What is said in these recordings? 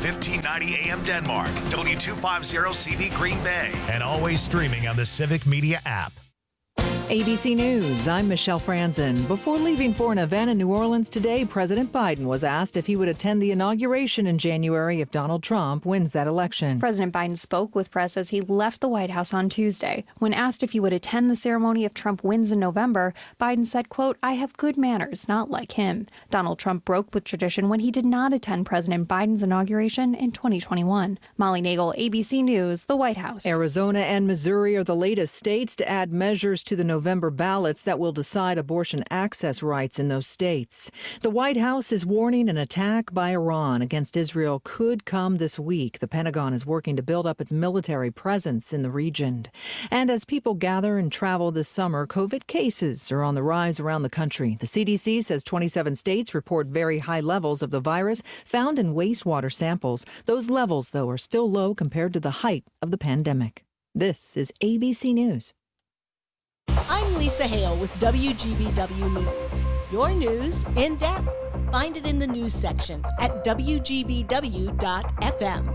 1590 AM Denmark, W250CV Green Bay, and always streaming on the Civic Media app. ABC News, I'm Michelle Franzen. Before leaving for an event in New Orleans today, President Biden was asked if he would attend the inauguration in January if Donald Trump wins that election. President Biden spoke with press as he left the White House on Tuesday. When asked if he would attend the ceremony if Trump wins in November, Biden said, quote, "I have good manners, not like him." Donald Trump broke with tradition when he did not attend President Biden's inauguration in 2021. Molly Nagel, ABC News, the White House. Arizona and Missouri are the latest states to add measures to the November ballots that will decide abortion access rights in those states. The White House is warning an attack by Iran against Israel could come this week. The Pentagon is working to build up its military presence in the region. And as people gather and travel this summer, COVID cases are on the rise around the country. The CDC says 27 states report very high levels of the virus found in wastewater samples. Those levels, though, are still low compared to the height of the pandemic. This is ABC News. I'm Lisa Hale with WGBW News. Your news in depth. Find it in the news section at WGBW.FM.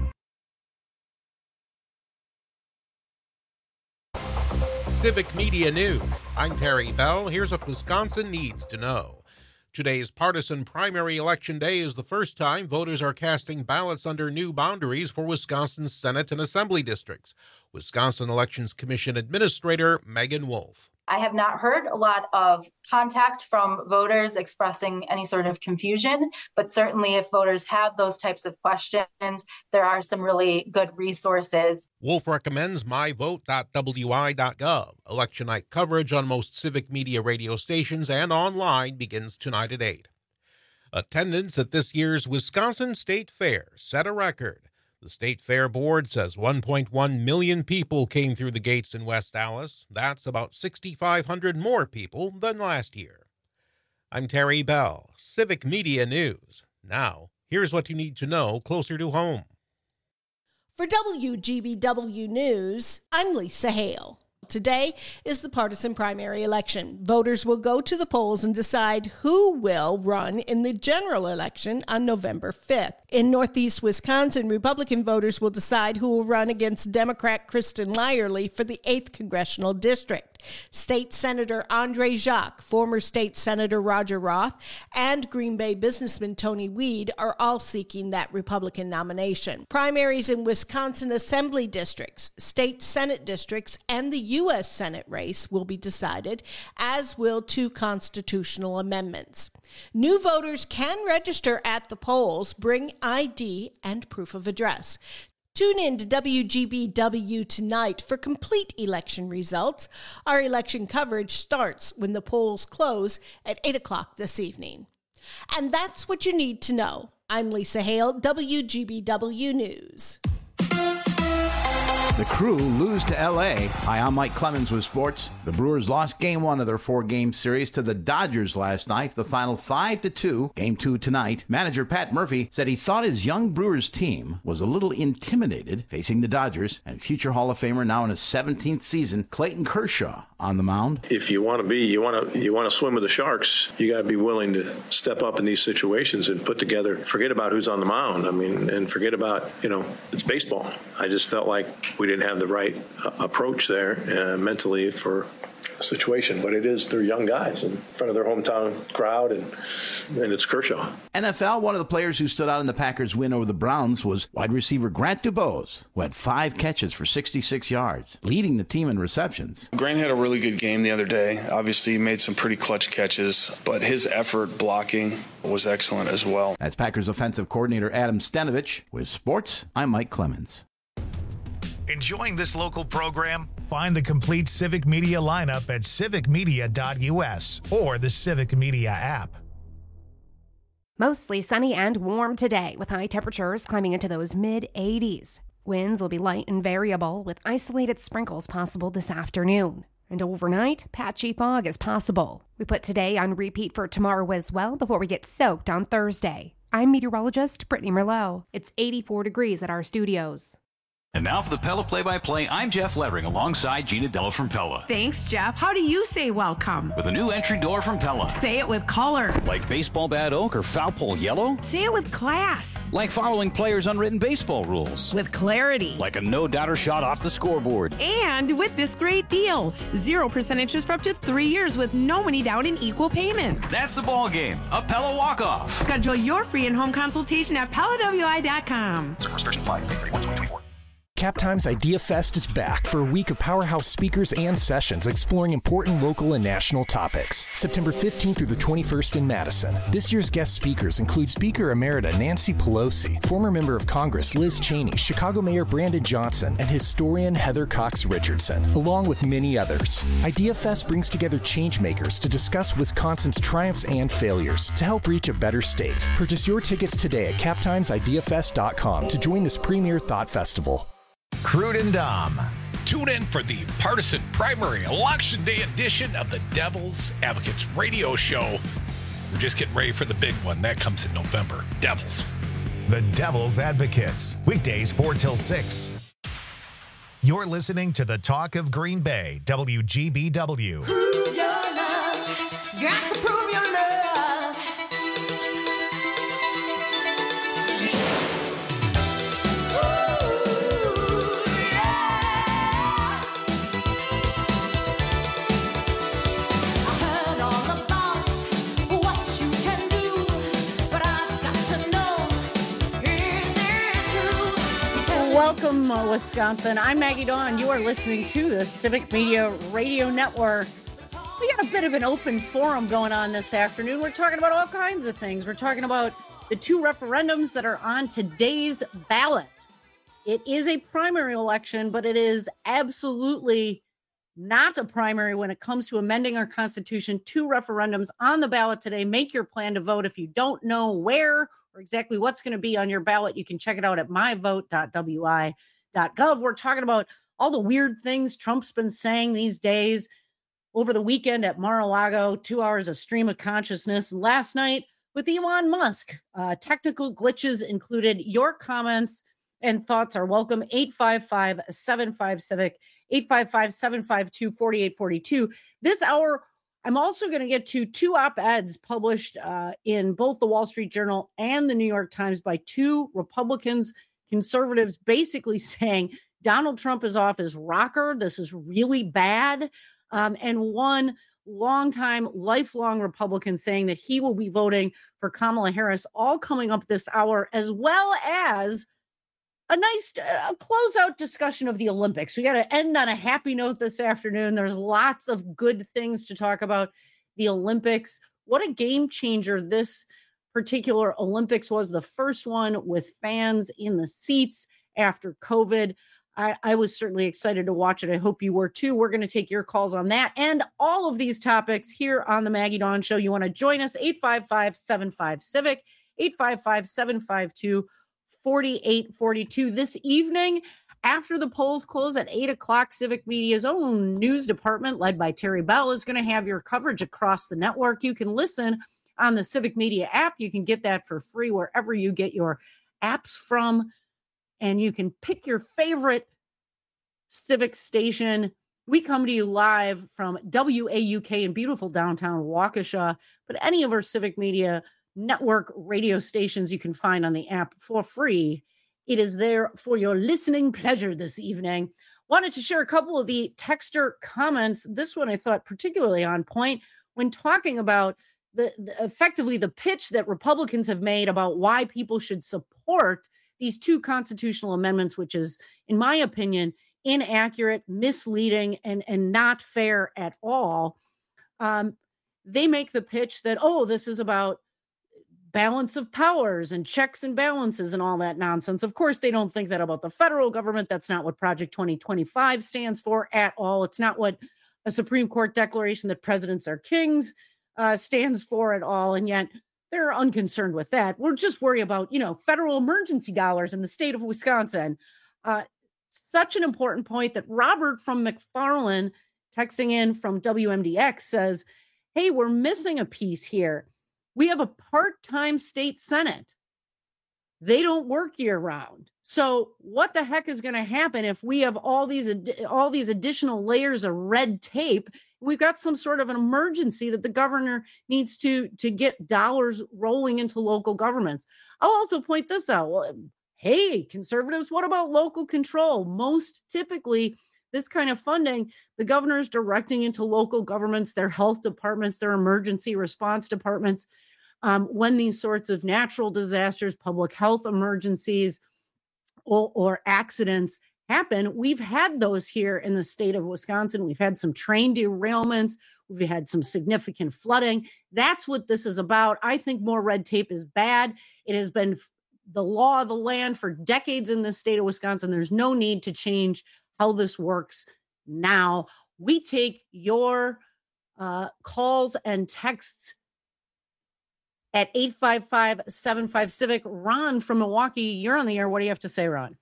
Civic Media News. I'm Terry Bell. Here's what Wisconsin needs to know. Today's partisan primary election day is the first time voters are casting ballots under new boundaries for Wisconsin's Senate and Assembly districts. Wisconsin Elections Commission Administrator Megan Wolf. I have not heard a lot of contact from voters expressing any sort of confusion, but certainly if voters have those types of questions, there are some really good resources. Wolf recommends myvote.wi.gov. Election night coverage on most Civic Media radio stations and online begins tonight at 8. Attendance at this year's Wisconsin State Fair set a record. The State Fair Board says 1.1 million people came through the gates in West Allis. That's about 6,500 more people than last year. I'm Terry Bell, Civic Media News. Now, here's what you need to know closer to home. For WGBW News, I'm Lisa Hale. Today is the partisan primary election. Voters will go to the polls and decide who will run in the general election on November 5th. In Northeast Wisconsin, Republican voters will decide who will run against Democrat Kristen Lyerly for the 8th Congressional District. State Senator Andre Jacques, former State Senator Roger Roth, and Green Bay businessman Tony Weed are all seeking that Republican nomination. Primaries in Wisconsin Assembly districts, State Senate districts, and the U.S. Senate race will be decided, as will 2 constitutional amendments. New voters can register at the polls, bring ID, and proof of address. Tune in to WGBW tonight for complete election results. Our election coverage starts when the polls close at 8 o'clock this evening. And that's what you need to know. I'm Lisa Hale, WGBW News. The Crew lose to L.A. Hi, I'm Mike Clemens with sports. The Brewers lost Game 1 of their 4-game series to the Dodgers last night, the final 5-2. Game 2 tonight. Manager Pat Murphy said he thought his young Brewers team was a little intimidated facing the Dodgers, and future Hall of Famer now in his 17th season, Clayton Kershaw, on the mound. If you want to swim with the Sharks, you got to be willing to step up in these situations and put together, forget about who's on the mound. I mean, and forget about, it's baseball. I just felt like we didn't have the right approach there mentally for a situation, but they're young guys in front of their hometown crowd, and it's Kershaw. NFL, one of the players who stood out in the Packers' win over the Browns was wide receiver Grant DuBose, who had 5 catches for 66 yards, leading the team in receptions. Grant had a really good game the other day. Obviously, he made some pretty clutch catches, but his effort blocking was excellent as well. That's Packers offensive coordinator Adam Stenovich. With sports, I'm Mike Clemens. Enjoying this local program? Find the complete Civic Media lineup at civicmedia.us or the Civic Media app. Mostly sunny and warm today, with high temperatures climbing into those mid-80s. Winds will be light and variable, with isolated sprinkles possible this afternoon. And overnight, patchy fog is possible. We put today on repeat for tomorrow as well before we get soaked on Thursday. I'm meteorologist Brittany Merlot. It's 84 degrees at our studios. And now for the Pella Play-by-Play, I'm Jeff Levering alongside Gina Della from Pella. Thanks, Jeff. How do you say welcome? With a new entry door from Pella. Say it with color. Like baseball bat oak or foul pole yellow? Say it with class. Like following players' unwritten baseball rules. With clarity. Like a no-doubter shot off the scoreboard. And with this great deal, 0% interest for up to 3 years with no money down and equal payments. That's the ball game. A Pella walk-off. Schedule your free in-home consultation at PellaWI.com. Certain restrictions apply. See 31/2024. Captime's Idea Fest is back for a week of powerhouse speakers and sessions exploring important local and national topics. September 15th through the 21st in Madison. This year's guest speakers include Speaker Emerita Nancy Pelosi, former member of Congress Liz Cheney, Chicago Mayor Brandon Johnson, and historian Heather Cox Richardson, along with many others. Idea Fest brings together changemakers to discuss Wisconsin's triumphs and failures to help reach a better state. Purchase your tickets today at captimesideafest.com to join this premier thought festival. Crude and Dom. Tune in for the partisan primary election day edition of the Devil's Advocates radio show. We're just getting ready for the big one. That comes in November. Devils. The Devil's Advocates. Weekdays 4 till 6. You're listening to the Talk of Green Bay, WGBW. Prove your love. Got to prove your love. Welcome, Wisconsin. I'm Maggie Dawn. You are listening to the Civic Media Radio Network. We got a bit of an open forum going on this afternoon. We're talking about all kinds of things. We're talking about the two referendums that are on today's ballot. It is a primary election, but it is absolutely not a primary when it comes to amending our Constitution. Two referendums on the ballot today. Make your plan to vote. If you don't know where or exactly what's going to be on your ballot, you can check it out at myvote.wi.gov. We're talking about all the weird things Trump's been saying these days. Over the weekend at Mar-a-Lago, 2 hours of stream of consciousness. Last night with Elon Musk, technical glitches included. Your comments and thoughts are welcome. 855-75-CIVIC, 855-752-4842. This hour, I'm also going to get to two op-eds published in both the Wall Street Journal and the New York Times by two Republicans, conservatives, basically saying Donald Trump is off his rocker. This is really bad. And one longtime, lifelong Republican saying that he will be voting for Kamala Harris, all coming up this hour, as well as a nice closeout discussion of the Olympics. We got to end on a happy note this afternoon. There's lots of good things to talk about. The Olympics, what a game changer this particular Olympics was. The first one with fans in the seats after COVID. I was certainly excited to watch it. I hope you were too. We're going to take your calls on that and all of these topics here on the Maggie Dawn Show. You want to join us? 855-75-CIVIC, 855-752-4842. This evening, after the polls close at 8 o'clock, Civic Media's own news department, led by Terry Bell, is going to have your coverage across the network. You can listen on the Civic Media app. You can get that for free wherever you get your apps from. And you can pick your favorite Civic station. We come to you live from WAUK in beautiful downtown Waukesha, but any of our Civic Media network radio stations you can find on the app for free. It is there for your listening pleasure this evening. Wanted to share a couple of the texter comments. This one I thought particularly on point when talking about effectively the pitch that Republicans have made about why people should support these two constitutional amendments, which is, in my opinion, inaccurate, misleading, and not fair at all. They make the pitch that, this is about balance of powers and checks and balances and all that nonsense. Of course, they don't think that about the federal government. That's not what Project 2025 stands for at all. It's not what a Supreme Court declaration that presidents are kings stands for at all. And yet they're unconcerned with that. We're just worried about, federal emergency dollars in the state of Wisconsin. Such an important point that Robert from McFarland, texting in from WMDX, says, hey, we're missing a piece here. We have a part-time state Senate. they don't work year round. So what the heck is going to happen if we have all these additional layers of red tape? We've got some sort of an emergency that the governor needs to get dollars rolling into local governments. I'll also point this out. Well, hey, conservatives, what about local control? Most typically, this kind of funding, the governor is directing into local governments, their health departments, their emergency response departments, when these sorts of natural disasters, public health emergencies, or accidents happen. We've had those here in the state of Wisconsin. We've had some train derailments. We've had some significant flooding. That's what this is about. I think more red tape is bad. It has been the law of the land for decades in the state of Wisconsin. There's no need to change how this works now. We take your calls and texts at 855-75-CIVIC. Ron from Milwaukee, you're on the air. What do you have to say, Ron?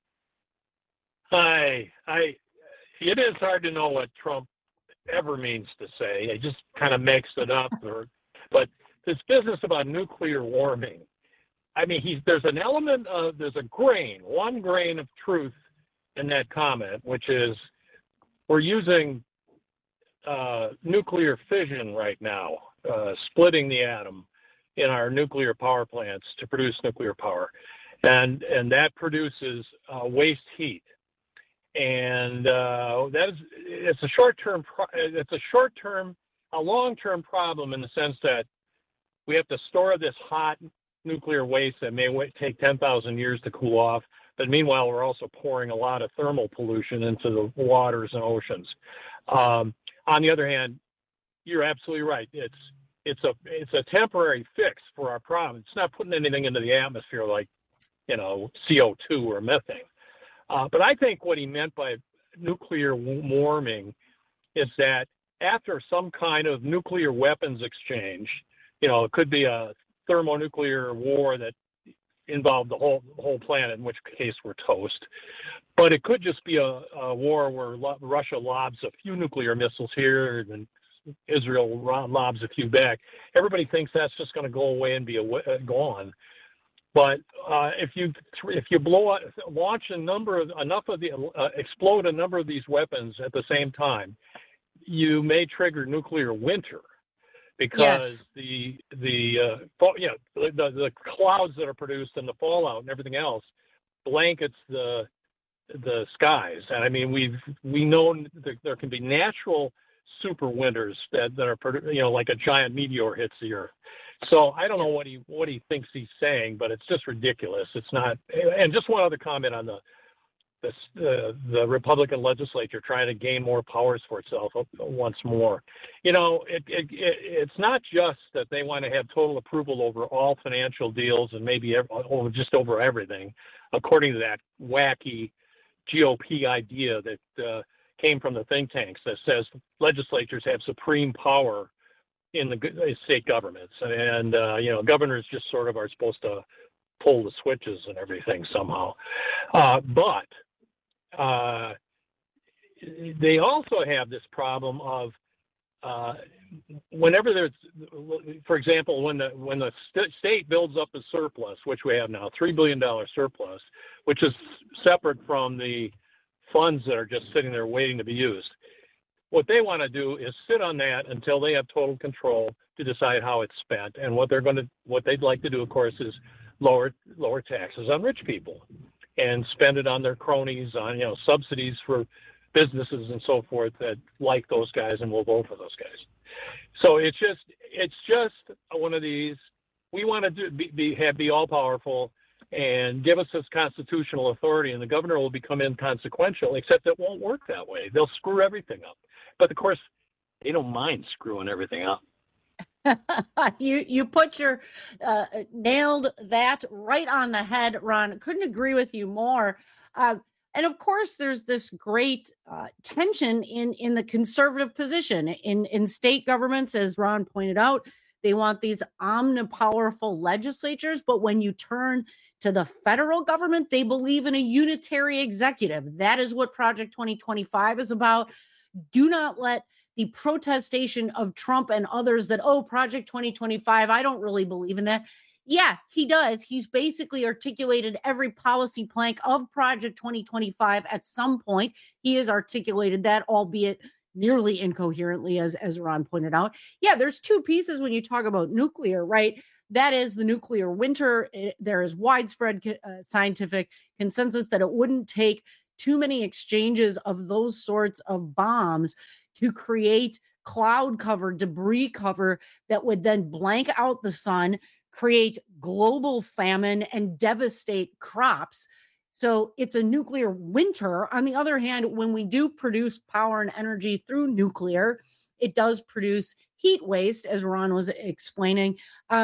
Hi. It is hard to know what Trump ever means to say. He just kind of makes it up. But this business about nuclear warming, I mean, there's an element of, there's one grain of truth in that comment, which is we're using nuclear fission right now, splitting the atom in our nuclear power plants to produce nuclear power, and that produces waste heat, and it's a long-term problem in the sense that we have to store this hot nuclear waste that may take 10,000 years to cool off, but meanwhile we're also pouring a lot of thermal pollution into the waters and oceans. On the other hand, you're absolutely right. It's a temporary fix for our problem. It's not putting anything into the atmosphere like, CO2 or methane. But I think what he meant by nuclear warming is that after some kind of nuclear weapons exchange, it could be a thermonuclear war that involved the whole planet, in which case we're toast. But it could just be a war where Russia lobs a few nuclear missiles here and Israel lobs a few back. Everybody thinks that's just going to go away and be gone. But if you explode a number of these weapons at the same time, you may trigger nuclear winter, because the clouds that are produced and the fallout and everything else blankets the skies. And I mean, we know there can be natural super winters that are, like a giant meteor hits the earth. So I don't know what he thinks he's saying, but it's just ridiculous. It's not. And just one other comment on the Republican legislature trying to gain more powers for itself once more. It's not just that they want to have total approval over all financial deals and maybe just over everything, according to that wacky GOP idea that came from the think tanks that says legislatures have supreme power in the state governments, and governors just sort of are supposed to pull the switches and everything somehow. But they also have this problem of whenever there's, for example, when the state builds up a surplus, which we have now, $3 billion surplus, which is separate from the funds that are just sitting there waiting to be used. What they want to do is sit on that until they have total control to decide how it's spent. And what they'd like to do, of course, is lower taxes on rich people and spend it on their cronies, on subsidies for businesses and so forth that like those guys and will vote for those guys. So it's just one of these. We want to be all powerful and give us this constitutional authority, and the governor will become inconsequential, except it won't work that way. They'll screw everything up. But of course, they don't mind screwing everything up. You put your nailed that right on the head, Ron. Couldn't agree with you more. And of course, there's this great tension in the conservative position in state governments, as Ron pointed out. They want these omnipowerful legislatures, but when you turn to the federal government, they believe in a unitary executive. That is what Project 2025 is about. Do not let the protestation of Trump and others that, Project 2025, I don't really believe in that. Yeah, he does. He's basically articulated every policy plank of Project 2025 at some point. He has articulated that, albeit nearly incoherently, as Ron pointed out. Yeah, there's two pieces when you talk about nuclear, right? That is the nuclear winter. There is widespread scientific consensus that it wouldn't take too many exchanges of those sorts of bombs to create cloud cover, debris cover that would then blank out the sun, create global famine, and devastate crops. So it's a nuclear winter. On the other hand, when we do produce power and energy through nuclear, it does produce heat waste, as Ron was explaining.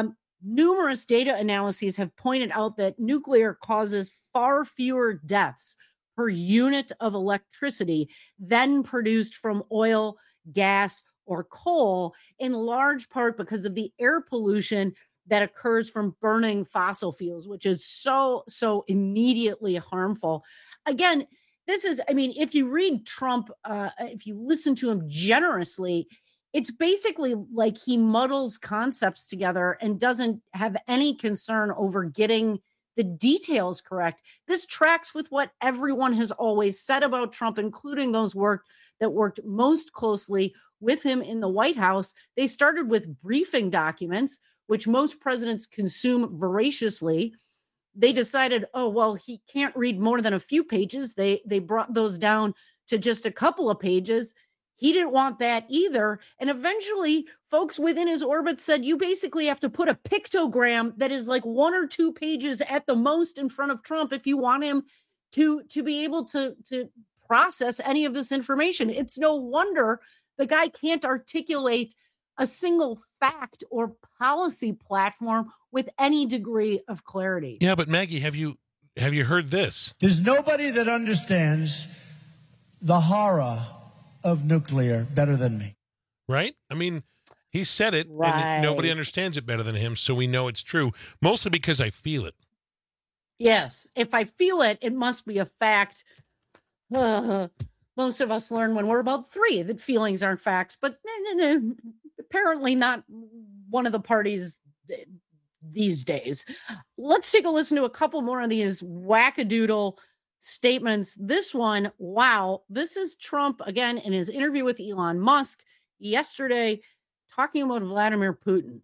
Numerous data analyses have pointed out that nuclear causes far fewer deaths per unit of electricity than produced from oil, gas, or coal, in large part because of the air pollution that occurs from burning fossil fuels, which is so immediately harmful. Again, this is, if you read Trump, if you listen to him generously, it's basically like he muddles concepts together and doesn't have any concern over getting the details correct. This tracks with what everyone has always said about Trump, including those that worked most closely with him in the White House. They started with briefing documents, which most presidents consume voraciously. They decided, oh, well, he can't read more than a few pages. They brought those down to just a couple of pages. He didn't want that either. And eventually, folks within his orbit said, you basically have to put a pictogram that is like 1 or 2 pages at the most in front of Trump if you want him to be able to process any of this information. It's no wonder the guy can't articulate a single fact or policy platform with any degree of clarity. Yeah, but Maggie, have you heard this? There's nobody that understands the horror of nuclear better than me. Right? He said it, right, and nobody understands it better than him, so we know it's true, mostly because I feel it. Yes, if I feel it, it must be a fact. Most of us learn when we're about 3 that feelings aren't facts, but apparently not one of the parties these days. Let's take a listen to a couple more of these wackadoodle statements. This one, wow, this is Trump again in his interview with Elon Musk yesterday, talking about Vladimir Putin.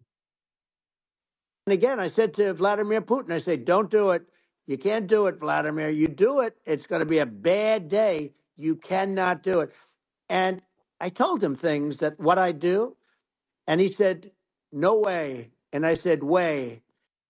And again, I said to Vladimir Putin, I said, don't do it. You can't do it, Vladimir. You do it, it's going to be a bad day. You cannot do it. And I told him things that what I do, and he said, no way. And I said, way.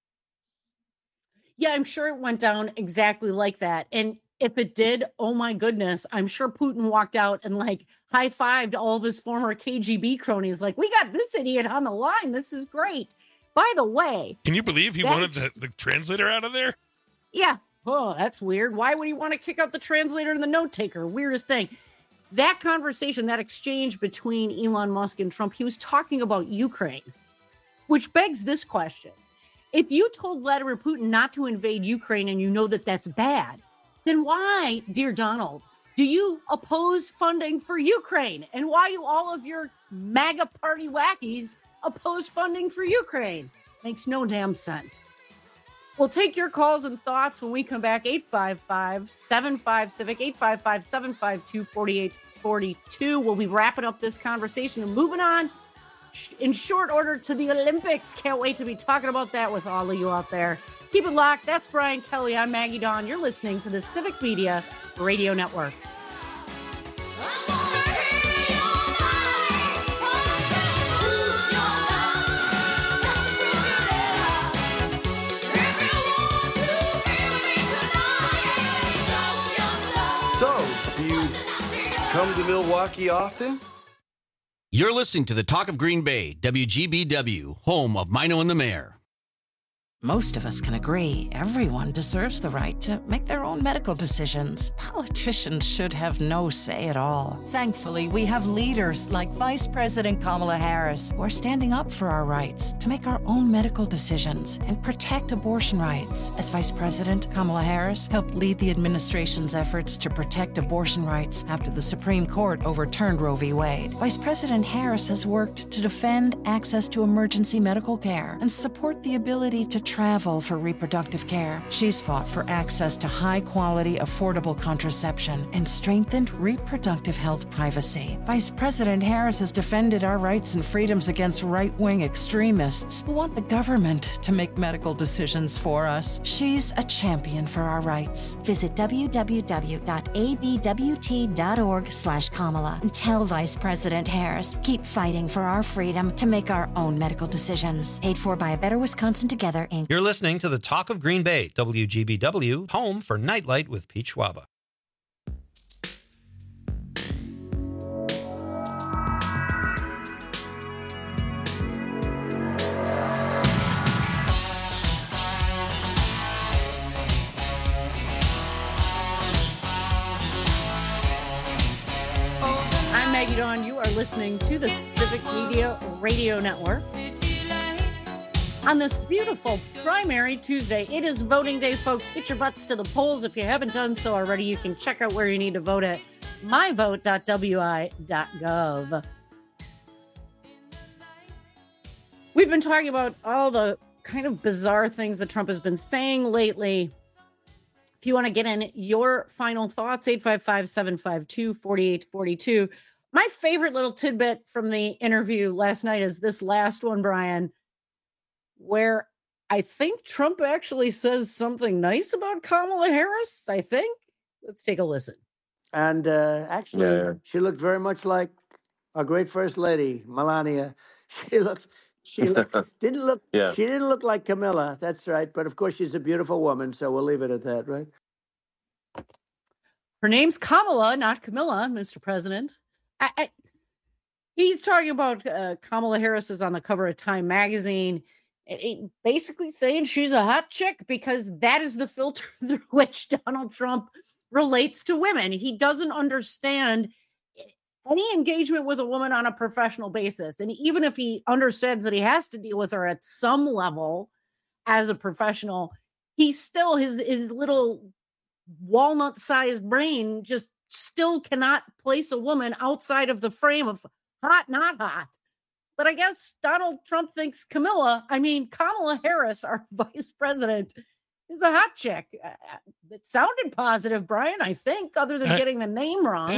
Yeah, I'm sure it went down exactly like that. And if it did, oh my goodness, I'm sure Putin walked out and high-fived all of his former KGB cronies. Like, we got this idiot on the line. This is great. By the way. Can you believe he wanted the translator out of there? Yeah. Oh, that's weird. Why would he want to kick out the translator and the note taker? Weirdest thing. That conversation, that exchange between Elon Musk and Trump, he was talking about Ukraine, which begs this question. If you told Vladimir Putin not to invade Ukraine and you know that that's bad, then why, dear Donald, do you oppose funding for Ukraine? And why do all of your MAGA party wackies oppose funding for Ukraine? Makes no damn sense. We'll take your calls and thoughts when we come back. 855-75-CIVIC, 855-752-4842. We'll be wrapping up this conversation and moving on in short order to the Olympics. Can't wait to be talking about that with all of you out there. Keep it locked. That's Brian Kelly. I'm Maggie Dawn. You're listening to the Civic Media Radio Network. So, do you come to Milwaukee often? You're listening to the Talk of Green Bay, WGBW, home of Mino and the Mayor. Most of us can agree everyone deserves the right to make their own medical decisions. Politicians should have no say at all. Thankfully, we have leaders like Vice President Kamala Harris who are standing up for our rights to make our own medical decisions and protect abortion rights. As Vice President, Kamala Harris helped lead the administration's efforts to protect abortion rights after the Supreme Court overturned Roe v. Wade. Vice President Harris has worked to defend access to emergency medical care and support the ability to travel for reproductive care. She's fought for access to high-quality, affordable contraception and strengthened reproductive health privacy. Vice President Harris has defended our rights and freedoms against right-wing extremists who want the government to make medical decisions for us. She's a champion for our rights. Visit www.abwt.org/Kamala and tell Vice President Harris, keep fighting for our freedom to make our own medical decisions. Paid for by A Better Wisconsin Together, Inc. You're listening to the Talk of Green Bay, WGBW, home for Nightlight with Pete Schwaba. I'm Maggie Dawn. You are listening to the Civic Media Radio Network. On this beautiful primary Tuesday, it is voting day, folks. Get your butts to the polls. If you haven't done so already, you can check out where you need to vote at myvote.wi.gov. We've been talking about all the kind of bizarre things that Trump has been saying lately. If you want to get in your final thoughts, 855-752-4842. My favorite little tidbit from the interview last night is this last one, Brian, where I think Trump actually says something nice about Kamala Harris, I think. Let's take a listen. And actually, she looked very much like our great First Lady, Melania. She didn't look like Camilla. That's right. But of course, she's a beautiful woman, so we'll leave it at that, right? Her name's Kamala, not Camilla, Mr. President. He's talking about Kamala Harris is on the cover of Time magazine, basically saying she's a hot chick because that is the filter through which Donald Trump relates to women. He doesn't understand any engagement with a woman on a professional basis. And even if he understands that he has to deal with her at some level as a professional, he's still, his little walnut-sized brain just still cannot place a woman outside of the frame of hot, not hot. But I guess Donald Trump thinks Kamala Harris, our vice president, is a hot chick. It sounded positive, Brian, I think, other than getting the name wrong.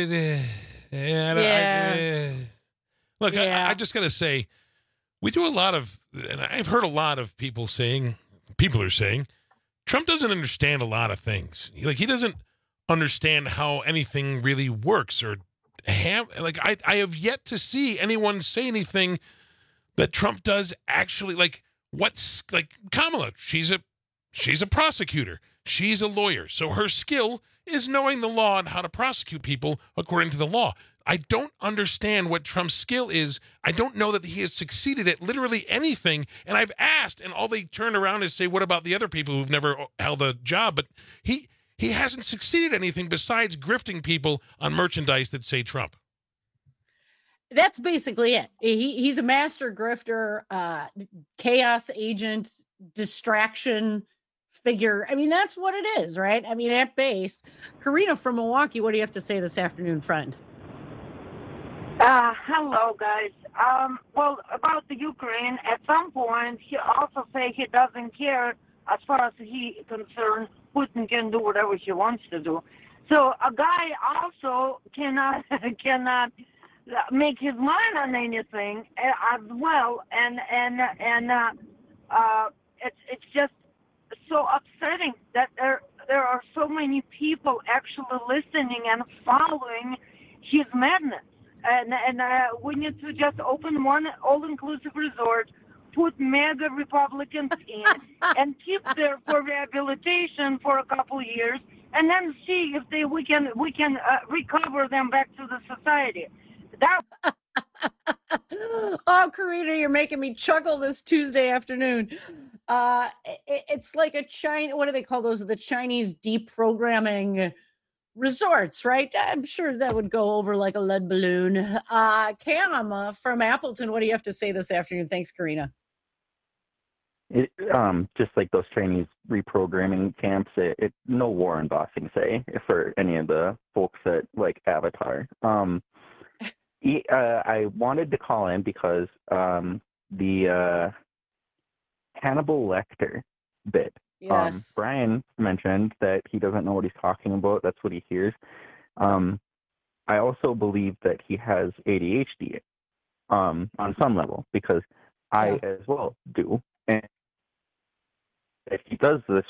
Look, I just got to say, we do a lot of, and I've heard a lot of people are saying, Trump doesn't understand a lot of things. He doesn't understand how anything really works or I have yet to see anyone say anything that Trump does actually Kamala. She's a prosecutor. She's a lawyer. So her skill is knowing the law and how to prosecute people according to the law. I don't understand what Trump's skill is. I don't know that he has succeeded at literally anything. And I've asked, and all they turn around is say, what about the other people who've never held a job? But he hasn't succeeded at anything besides grifting people on merchandise that say Trump. That's basically it. He's a master grifter, chaos agent, distraction figure. I mean, that's what it is, right? I mean, at base. Karina from Milwaukee, what do you have to say this afternoon, friend? Hello, guys. Well, about the Ukraine, at some point, he also say he doesn't care as far as he concerned. Putin can do whatever he wants to do. So a guy also cannot make his mind on anything as well, and it's just so upsetting that there are so many people actually listening and following his madness. And we need to just open one all-inclusive resort, put mega Republicans in, and keep there for rehabilitation for a couple years, and then see if we can recover them back to the society. Oh, Karina, you're making me chuckle this Tuesday afternoon. It's like what do they call those? The Chinese deprogramming resorts, right? I'm sure that would go over like a lead balloon. Cam from Appleton, what do you have to say this afternoon? Thanks, Karina. Just like those Chinese reprogramming camps, no Warren Bossing say for any of the folks that like Avatar. I wanted to call in because the Hannibal Lecter bit. Yes. Brian mentioned that he doesn't know what he's talking about. That's what he hears. I also believe that he has ADHD on some level, because I as well do. And if he does this...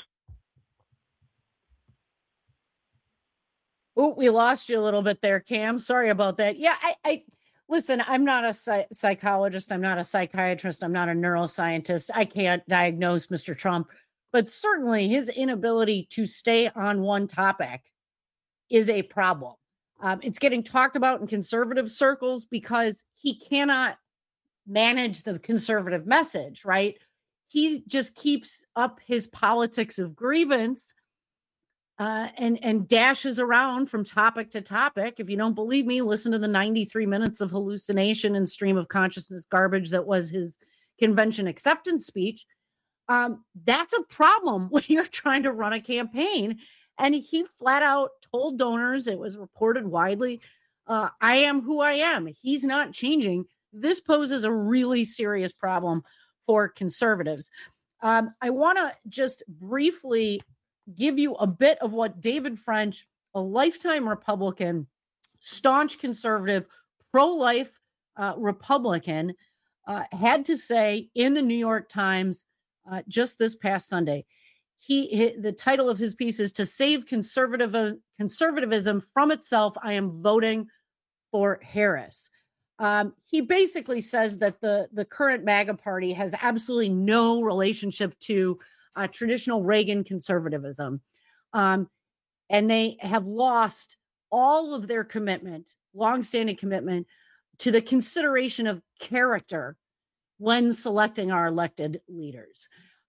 Oh, we lost you a little bit there, Cam. Sorry about that. Yeah, I listen, I'm not a psychologist. I'm not a psychiatrist. I'm not a neuroscientist. I can't diagnose Mr. Trump. But certainly his inability to stay on one topic is a problem. It's getting talked about in conservative circles because he cannot manage the conservative message, right? He just keeps up his politics of grievance and dashes around from topic to topic. If you don't believe me, listen to the 93 minutes of hallucination and stream of consciousness garbage that was his convention acceptance speech. That's a problem when you're trying to run a campaign. And he flat out told donors, it was reported widely, I am who I am. He's not changing. This poses a really serious problem for conservatives. I want to just briefly give you a bit of what David French, a lifetime Republican, staunch conservative, pro-life Republican, had to say in the New York Times just this past Sunday. The title of his piece is "To Save Conservatism from Itself, I Am Voting for Harris." He basically says that the current MAGA party has absolutely no relationship to traditional Reagan conservatism. And they have lost all of their commitment, longstanding commitment, to the consideration of character when selecting our elected leaders.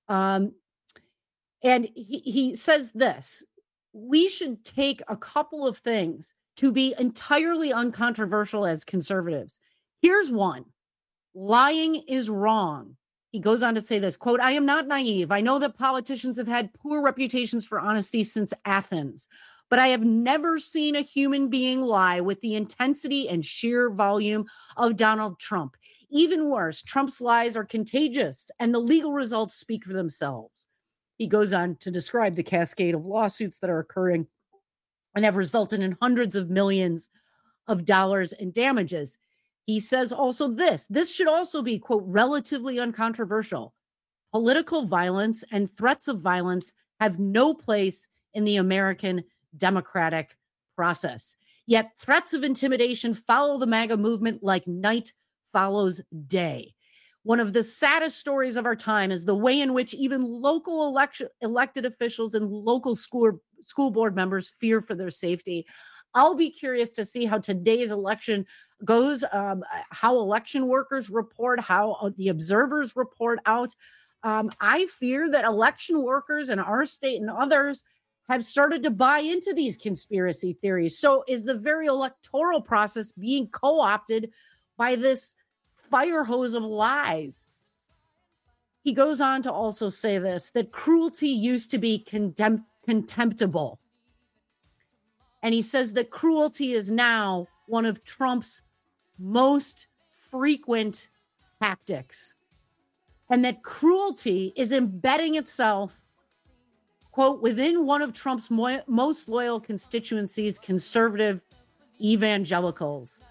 And he says this: we should take a couple of things to be entirely uncontroversial as conservatives. Here's one: lying is wrong. He goes on to say this, quote, "I am not naive. I know that politicians have had poor reputations for honesty since Athens, but I have never seen a human being lie with the intensity and sheer volume of Donald Trump. Even worse, Trump's lies are contagious, and the legal results speak for themselves." He goes on to describe the cascade of lawsuits that are occurring and have resulted in hundreds of millions of dollars in damages. He says also this should also be, quote, relatively uncontroversial. Political violence and threats of violence have no place in the American democratic process. Yet threats of intimidation follow the MAGA movement like night follows day. One of the saddest stories of our time is the way in which even local elected officials and local school board members fear for their safety. I'll be curious to see how today's election goes, how election workers report, how the observers report out. I fear that election workers in our state and others have started to buy into these conspiracy theories. So is the very electoral process being co-opted by this fire hose of lies? He goes on to also say this, that cruelty used to be contemptible. And he says that cruelty is now one of Trump's most frequent tactics. And that cruelty is embedding itself, quote, within one of Trump's most loyal constituencies, conservative evangelicals.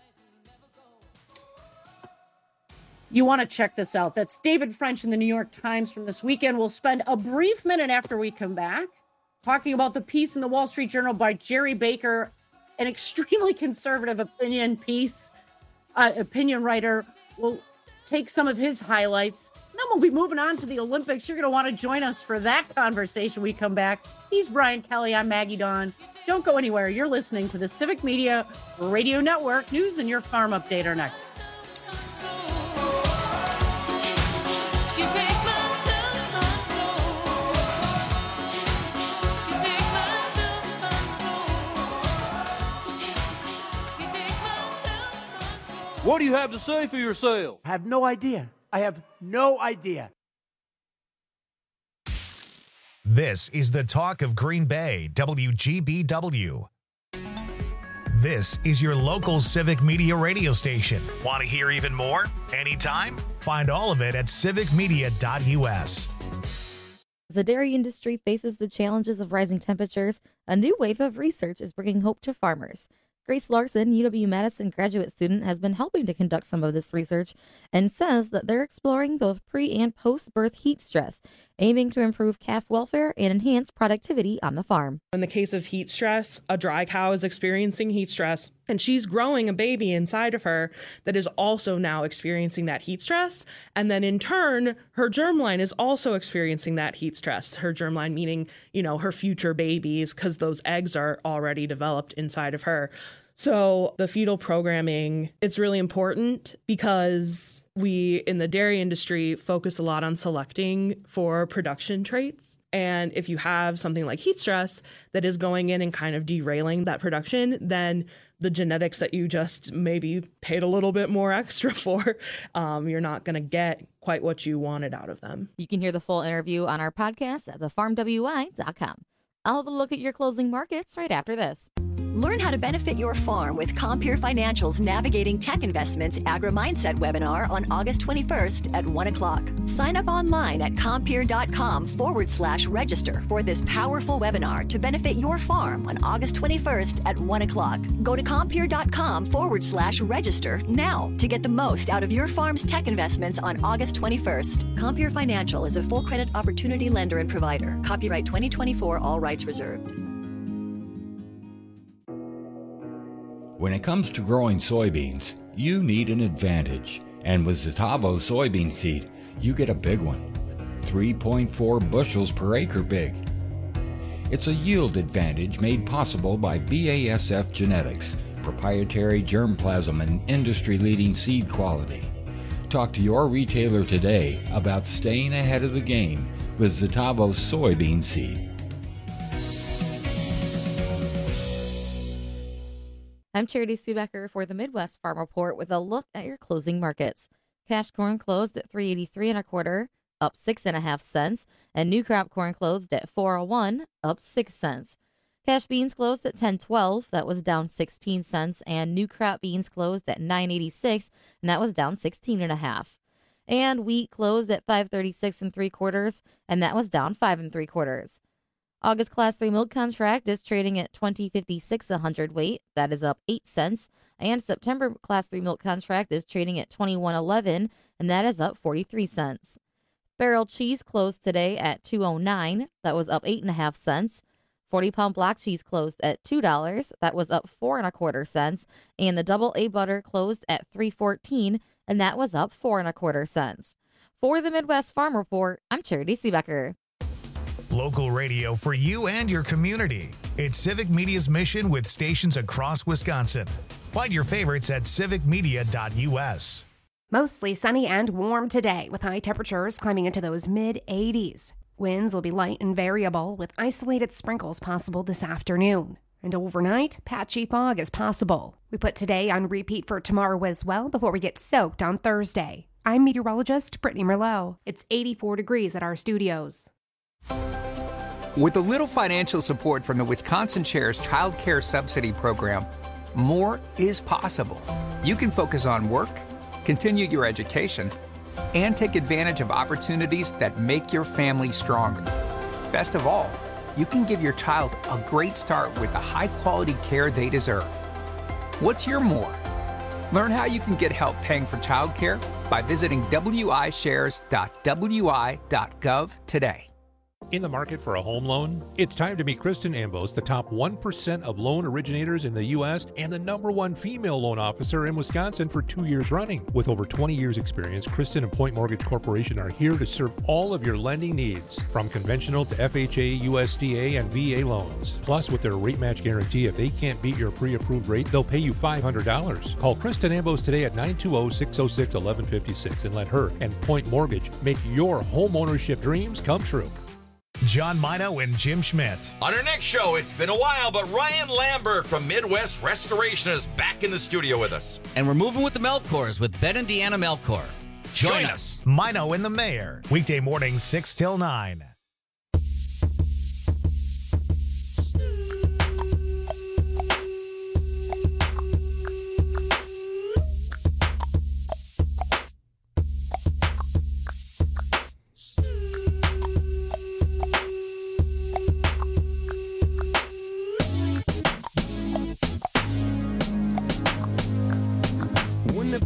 You want to check this out. That's David French in the New York Times from this weekend. We'll spend a brief minute after we come back talking about the piece in the Wall Street Journal by Jerry Baker, an extremely conservative opinion writer. We'll take some of his highlights. Then we'll be moving on to the Olympics. You're going to want to join us for that conversation when we come back. He's Brian Kelly. I'm Maggie Dawn. Don't go anywhere. You're listening to the Civic Media Radio Network. News and your farm update are next. What do you have to say for yourself? I have no idea. I have no idea. This is the Talk of Green Bay, WGBW. This is your local civic media radio station. Want to hear even more? Anytime? Find all of it at civicmedia.us. As the dairy industry faces the challenges of rising temperatures, a new wave of research is bringing hope to farmers. Grace Larson, UW-Madison graduate student, has been helping to conduct some of this research and says that they're exploring both pre- and post-birth heat stress, aiming to improve calf welfare and enhance productivity on the farm. In the case of heat stress, a dry cow is experiencing heat stress, and she's growing a baby inside of her that is also now experiencing that heat stress. And then in turn, her germline is also experiencing that heat stress. Her germline meaning, her future babies, because those eggs are already developed inside of her. So the fetal programming, it's really important because we in the dairy industry focus a lot on selecting for production traits. And if you have something like heat stress that is going in and kind of derailing that production, then the genetics that you just maybe paid a little bit more extra for, you're not going to get quite what you wanted out of them. You can hear the full interview on our podcast at thefarmwi.com. I'll have a look at your closing markets right after this. Learn how to benefit your farm with Compeer Financial's Navigating Tech Investments Agri-Mindset webinar on August 21st at 1 o'clock. Sign up online at compeer.com/register for this powerful webinar to benefit your farm on August 21st at 1 o'clock. Go to compeer.com/register now to get the most out of your farm's tech investments on August 21st. Compeer Financial is a full credit opportunity lender and provider. Copyright 2024, all rights reserved. When it comes to growing soybeans, you need an advantage. And with Zetavo soybean seed, you get a big one. 3.4 bushels per acre big. It's a yield advantage made possible by BASF Genetics, proprietary germplasm and industry-leading seed quality. Talk to your retailer today about staying ahead of the game with Zetavo soybean seed. I'm Charity Seebecker for the Midwest Farm Report with a look at your closing markets. Cash corn closed at $3.83 1/4, up 6.5 cents, and new crop corn closed at $4.01, up 6 cents. Cash beans closed at $10.12, that was down 16 cents, and new crop beans closed at $9.86, and that was down 16.5. And wheat closed at $5.36 3/4, and that was down 5 3/4. August Class 3 milk contract is trading at $20.56 a hundredweight. That is up 8 cents. And September Class 3 milk contract is trading at $21.11, and that is up 43 cents. Barrel cheese closed today at $2.09. That was up 8.5 cents. 40-pound block cheese closed at $2. That was up 4 1/4 cents. And the double A butter closed at $3.14, and that was up 4 1/4 cents. For the Midwest Farm Report, I'm Charity Seebecker. Local radio for you and your community. It's Civic Media's mission with stations across Wisconsin. Find your favorites at civicmedia.us. Mostly sunny and warm today with high temperatures climbing into those mid-80s. Winds will be light and variable with isolated sprinkles possible this afternoon. And overnight, patchy fog is possible. We put today on repeat for tomorrow as well before we get soaked on Thursday. I'm meteorologist Brittany Merlot. It's 84 degrees at our studios. With a little financial support from the Wisconsin Shares Child Care Subsidy Program, more is possible. You can focus on work, continue your education, and take advantage of opportunities that make your family stronger. Best of all, you can give your child a great start with the high-quality care they deserve. What's your more? Learn how you can get help paying for childcare by visiting wishares.wi.gov today. In the market for a home loan? It's time to meet Kristen Ambos, the top 1% of loan originators in the U.S. and the #1 female loan officer in Wisconsin for 2 years running. With over 20 years experience, Kristen and Point Mortgage Corporation are here to serve all of your lending needs, from conventional to FHA, USDA, and VA loans. Plus, with their rate match guarantee, if they can't beat your pre-approved rate, they'll pay you $500. Call Kristen Ambos today at 920-606-1156 and let her and Point Mortgage make your home ownership dreams come true. John Mino and Jim Schmidt. On our next show, it's been a while, but Ryan Lambert from Midwest Restoration is back in the studio with us. And we're moving with the Melcors with Ben and Deanna Melcor. Join us. Mino and the Mayor. Weekday mornings 6 till 9.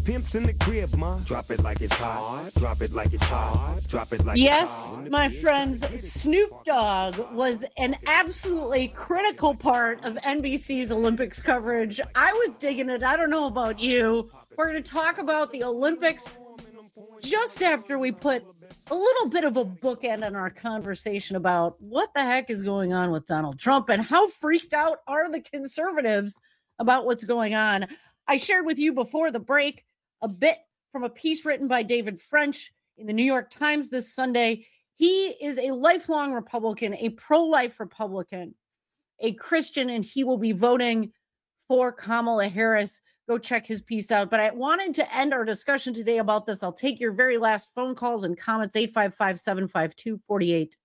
Pimps in the crib, ma. Drop it like it's hot. Drop it like it's hot. Drop it like yes, it's hot. my friends, Snoop Dogg was an absolutely critical part of NBC's Olympics coverage. I was digging it. I don't know about you. We're going to talk about the Olympics just after we put a little bit of a bookend on our conversation about what the heck is going on with Donald Trump and how freaked out are the conservatives about what's going on. I shared with you before the break a bit from a piece written by David French in the New York Times this Sunday. He is a lifelong Republican, a pro-life Republican, a Christian, and he will be voting for Kamala Harris. Go check his piece out. But I wanted to end our discussion today about this. I'll take your very last phone calls and comments, 855-752-4842,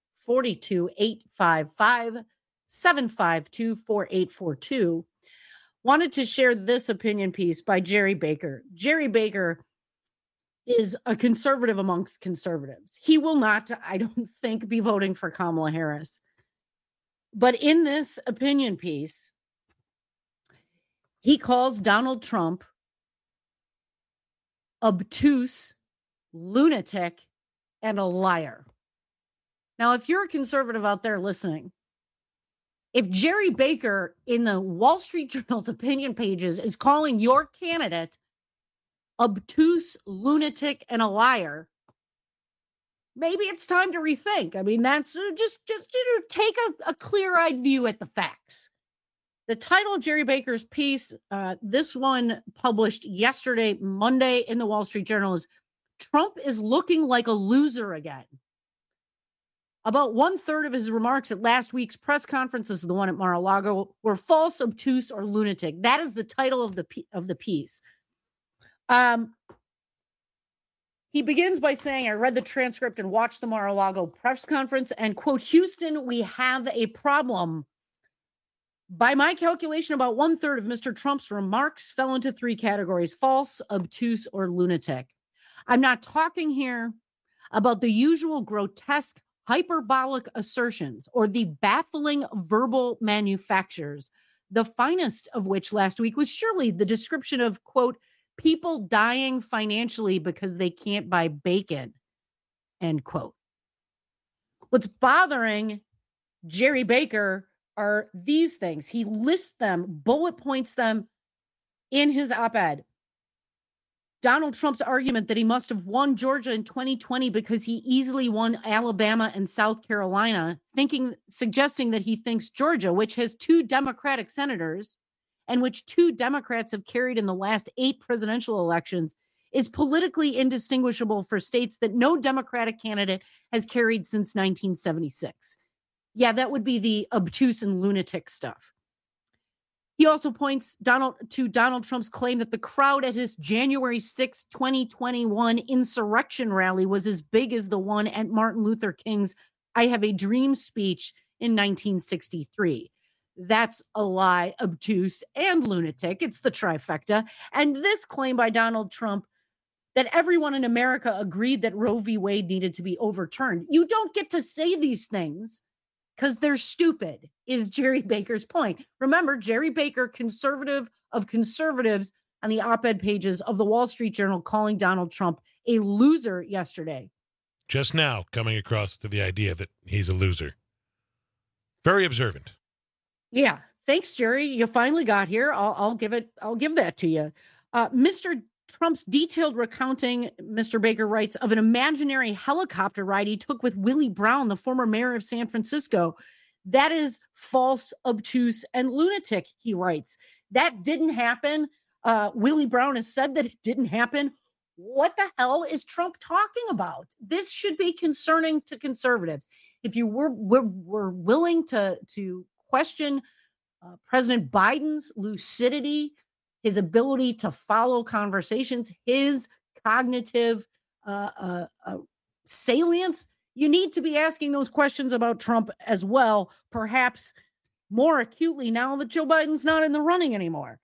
855-752-4842. Wanted to share this opinion piece by Jerry Baker. Jerry Baker is a conservative amongst conservatives. He will not, I don't think, be voting for Kamala Harris. But in this opinion piece, he calls Donald Trump obtuse, lunatic, and a liar. Now, if you're a conservative out there listening, if Jerry Baker in the Wall Street Journal's opinion pages is calling your candidate obtuse, lunatic, and a liar, maybe it's time to rethink. I mean, that's just take a clear-eyed view at the facts. The title of Jerry Baker's piece, this one published yesterday, Monday, in the Wall Street Journal, is Trump is looking like a loser again. About 1/3 of his remarks at last week's press conference, this is the one at Mar-a-Lago, were false, obtuse, or lunatic. That is the title of the piece. He begins by saying, I read the transcript and watched the Mar-a-Lago press conference and, quote, Houston, we have a problem. By my calculation, about 1/3 of Mr. Trump's remarks fell into three categories: false, obtuse, or lunatic. I'm not talking here about the usual grotesque, hyperbolic assertions or the baffling verbal manufactures, the finest of which last week was surely the description of, quote, people dying financially because they can't buy bacon, end quote. What's bothering Jerry Baker are these things. He lists them, bullet points them in his op-ed. Donald Trump's argument that he must have won Georgia in 2020 because he easily won Alabama and South Carolina, suggesting that he thinks Georgia, which has 2 Democratic senators and which 2 Democrats have carried in the last 8 presidential elections, is politically indistinguishable for states that no Democratic candidate has carried since 1976. Yeah, that would be the obtuse and lunatic stuff. He also points to Donald Trump's claim that the crowd at his January 6, 2021 insurrection rally was as big as the one at Martin Luther King's I Have a Dream speech in 1963. That's a lie, obtuse, and lunatic. It's the trifecta. And this claim by Donald Trump that everyone in America agreed that Roe v. Wade needed to be overturned. You don't get to say these things because they're stupid, is Jerry Baker's point. Remember, Jerry Baker, conservative of conservatives, on the op-ed pages of the Wall Street Journal, calling Donald Trump a loser yesterday. Just now coming across to the idea that he's a loser. Very observant. Yeah. Thanks, Jerry. You finally got here. I'll give that to you. Mr. Trump's detailed recounting, Mr. Baker writes, of an imaginary helicopter ride he took with Willie Brown, the former mayor of San Francisco. That is false, obtuse, and lunatic, he writes. That didn't happen. Willie Brown has said that it didn't happen. What the hell is Trump talking about? This should be concerning to conservatives. If you were willing to question President Biden's lucidity, his ability to follow conversations, his cognitive salience, you need to be asking those questions about Trump as well, perhaps more acutely now that Joe Biden's not in the running anymore.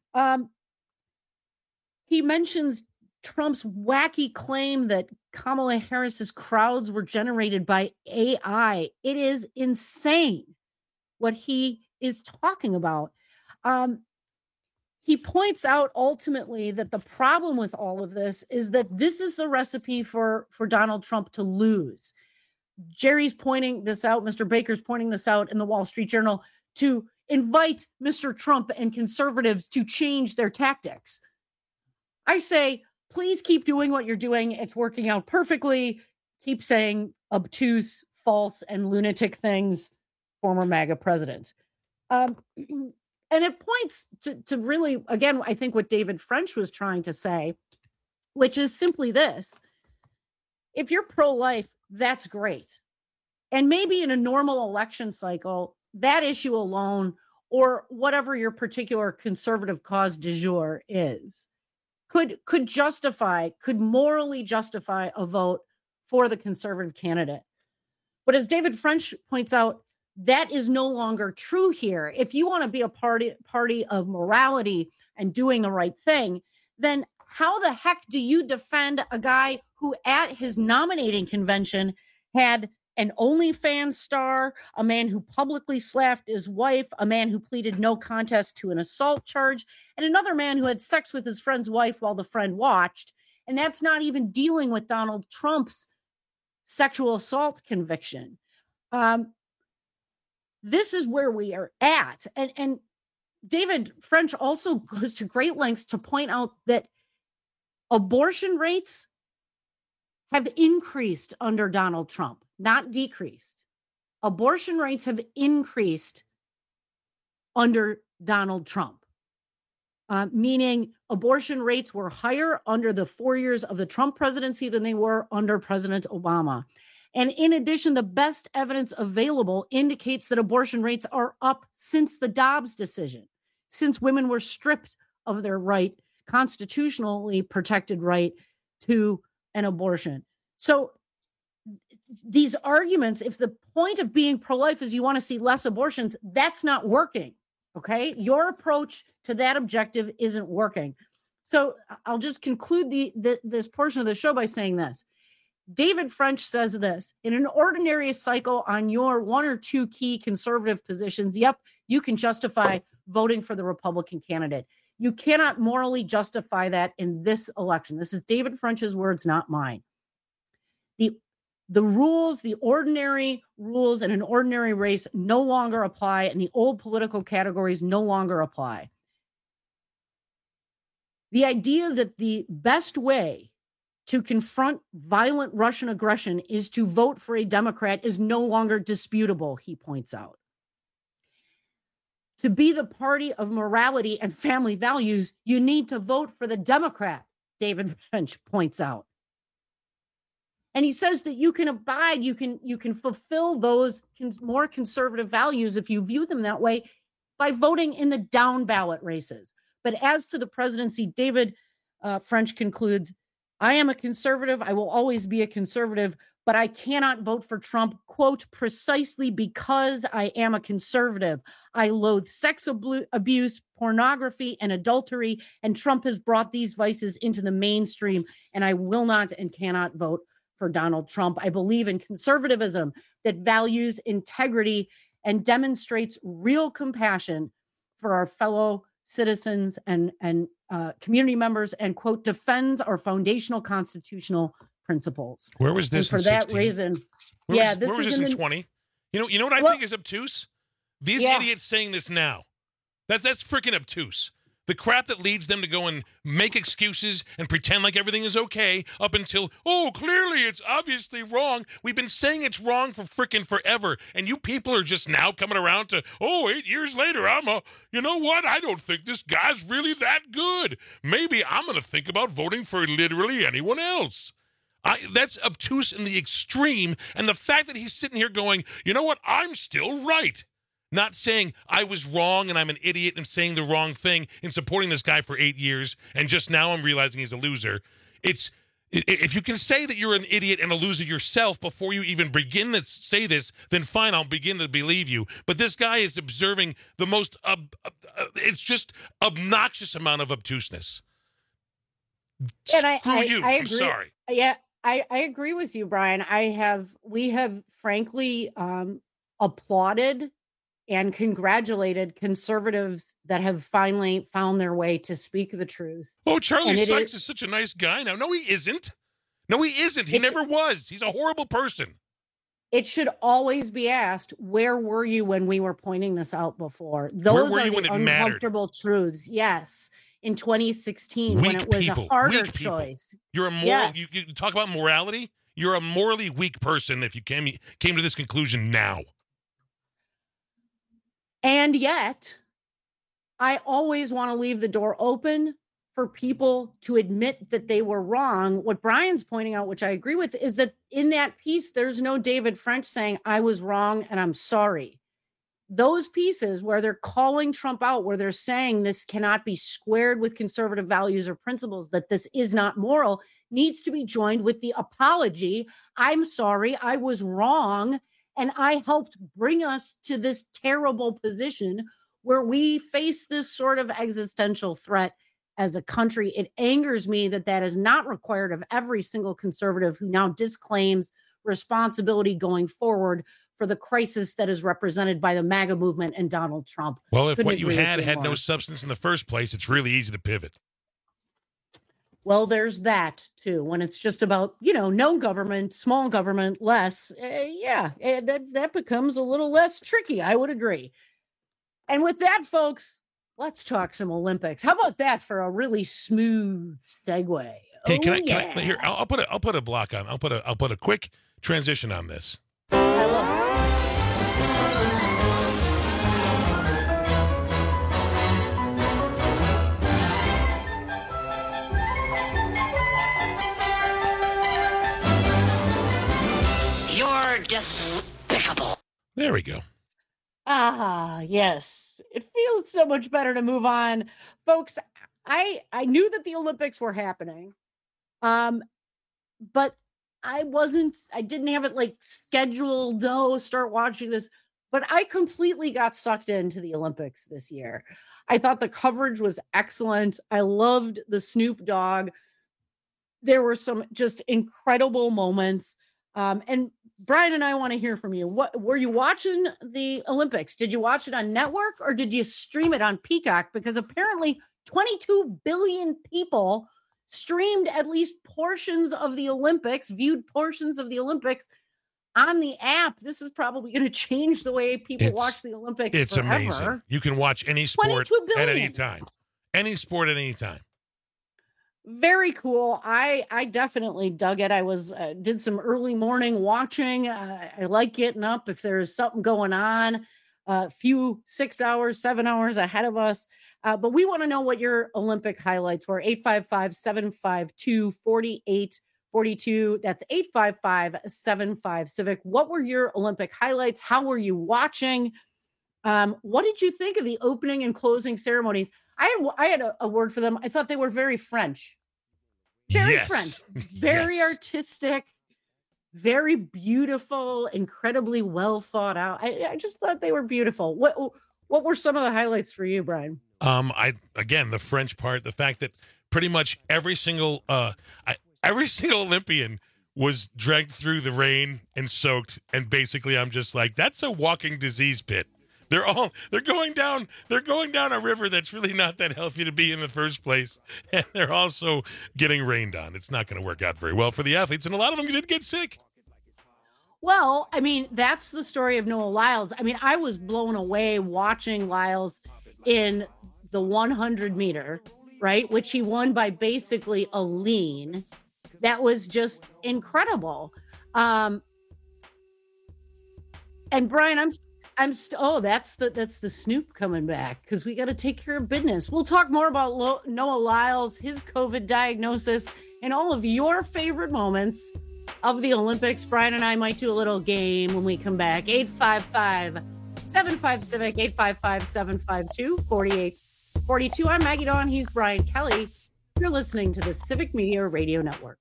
He mentions Trump's wacky claim that Kamala Harris's crowds were generated by AI. It is insane what he is talking about. he points out ultimately that the problem with all of this is that this is the recipe for Donald Trump to lose. Jerry's pointing this out. Mr. Baker's pointing this out in the Wall Street Journal to invite Mr. Trump and conservatives to change their tactics. I say, please keep doing what you're doing. It's working out perfectly. Keep saying obtuse, false, and lunatic things, former MAGA president. And it points to really, again, I think what David French was trying to say, which is simply this. If you're pro-life, that's great. And maybe in a normal election cycle, that issue alone, or whatever your particular conservative cause du jour is, could morally justify a vote for the conservative candidate. But as David French points out, that is no longer true here. If you want to be a party of morality and doing the right thing, then how the heck do you defend a guy who at his nominating convention had an OnlyFans star, a man who publicly slapped his wife, a man who pleaded no contest to an assault charge, and another man who had sex with his friend's wife while the friend watched? And that's not even dealing with Donald Trump's sexual assault conviction. This is where we are at. And David French also goes to great lengths to point out that abortion rates have increased under Donald Trump, not decreased. Abortion rates have increased under Donald Trump, meaning abortion rates were higher under the 4 years of the Trump presidency than they were under President Obama. And in addition, the best evidence available indicates that abortion rates are up since the Dobbs decision, since women were stripped of their right, constitutionally protected right to an abortion. So these arguments, if the point of being pro-life is you want to see less abortions, that's not working, okay? Your approach to that objective isn't working. So I'll just conclude this portion of the show by saying this. David French says this: in an ordinary cycle on your one or two key conservative positions, yep, you can justify voting for the Republican candidate. You cannot morally justify that in this election. This is David French's words, not mine. The rules, the ordinary rules in an ordinary race no longer apply, and the old political categories no longer apply. The idea that the best way to confront violent Russian aggression is to vote for a Democrat is no longer disputable, he points out. To be the party of morality and family values, you need to vote for the Democrat, David French points out. And he says that you can abide, you can fulfill those more conservative values if you view them that way by voting in the down ballot races. But as to the presidency, David French concludes, I am a conservative. I will always be a conservative, but I cannot vote for Trump, quote, precisely because I am a conservative. I loathe sex abuse, pornography, and adultery, and Trump has brought these vices into the mainstream, and I will not and cannot vote for Donald Trump. I believe in conservatism that values integrity and demonstrates real compassion for our fellow citizens and community members, and, quote, defends our foundational constitutional principles. Where was this? And for that reason, where was this in 20? You know what I think is obtuse? These idiots saying this now. That's freaking obtuse. The crap that leads them to go and make excuses and pretend like everything is okay up until, oh, clearly it's obviously wrong. We've been saying it's wrong for freaking forever. And you people are just now coming around to, 8 years later, you know what? I don't think this guy's really that good. Maybe I'm going to think about voting for literally anyone else. That's obtuse in the extreme. And the fact that he's sitting here going, you know what? I'm still right. Not saying I was wrong and I'm an idiot and saying the wrong thing in supporting this guy for 8 years and just now I'm realizing he's a loser. If you can say that you're an idiot and a loser yourself before you even begin to say this, then fine, I'll begin to believe you. But this guy is observing the most, it's just obnoxious amount of obtuseness. And I agree. I'm sorry. Yeah, I agree with you, Brian. We have frankly applauded and congratulated conservatives that have finally found their way to speak the truth. Oh, Charlie Sykes is such a nice guy now. No, he isn't. No, he isn't. He never was. He's a horrible person. It should always be asked, where were you when we were pointing this out before? Those are the uncomfortable truths. Yes. In 2016, when it was a harder choice. You're a moral, you talk about morality. You're a morally weak person if you came to this conclusion now. And yet, I always want to leave the door open for people to admit that they were wrong. What Brian's pointing out, which I agree with, is that in that piece, there's no David French saying, I was wrong and I'm sorry. Those pieces where they're calling Trump out, where they're saying this cannot be squared with conservative values or principles, that this is not moral, needs to be joined with the apology. I'm sorry, I was wrong, and I helped bring us to this terrible position where we face this sort of existential threat as a country. It angers me that that is not required of every single conservative who now disclaims responsibility going forward for the crisis that is represented by the MAGA movement and Donald Trump. Well, if what you had no substance in the first place, it's really easy to pivot. Well, there's that too. When it's just about, no government, small government, less, that becomes a little less tricky. I would agree. And with that, folks, let's talk some Olympics. How about that for a really smooth segue? Hey, can I here? I'll put a block on. I'll put a quick transition on this. I love it. You're despicable. There we go. Ah, yes. It feels so much better to move on. Folks, I knew that the Olympics were happening. But I didn't have it scheduled, start watching this, but I completely got sucked into the Olympics this year. I thought the coverage was excellent. I loved the Snoop Dogg. There were some just incredible moments. And Brian and I want to hear from you. What were you watching the Olympics? Did you watch it on network or did you stream it on Peacock? Because apparently 22 billion people streamed at least portions of the Olympics, viewed portions of the Olympics on the app. This is probably going to change the way people watch the Olympics. It's forever. Amazing. You can watch any sport at any time. Any sport at any time. Very cool. I definitely dug it. I was did some early morning watching. I like getting up if there's something going on. A few 6 hours, 7 hours ahead of us. But we want to know what your Olympic highlights were. 855-752-4842. That's 855-75-CIVIC. What were your Olympic highlights? How were you watching? What did you think of the opening and closing ceremonies? I had a word for them. I thought they were very French. Very French. Very artistic. Very beautiful. Incredibly well thought out. I just thought they were beautiful. What were some of the highlights for you, Brian? The French part, the fact that pretty much every single Olympian was dragged through the rain and soaked, and basically I'm just like, that's a walking disease pit. They're going down a river that's really not that healthy to be in the first place, and they're also getting rained on. It's not going to work out very well for the athletes, and a lot of them did get sick. Well, that's the story of Noah Lyles. I was blown away watching Lyles in the 100 meter, right? Which he won by basically a lean. That was just incredible. And Brian, that's the Snoop coming back because we got to take care of business. We'll talk more about Noah Lyles, his COVID diagnosis, and all of your favorite moments of the Olympics. Brian and I might do a little game when we come back. 855-75-CIVIC, 855-752-4842. I'm Maggie Dawn. He's Brian Kelly. You're listening to the Civic Media Radio Network.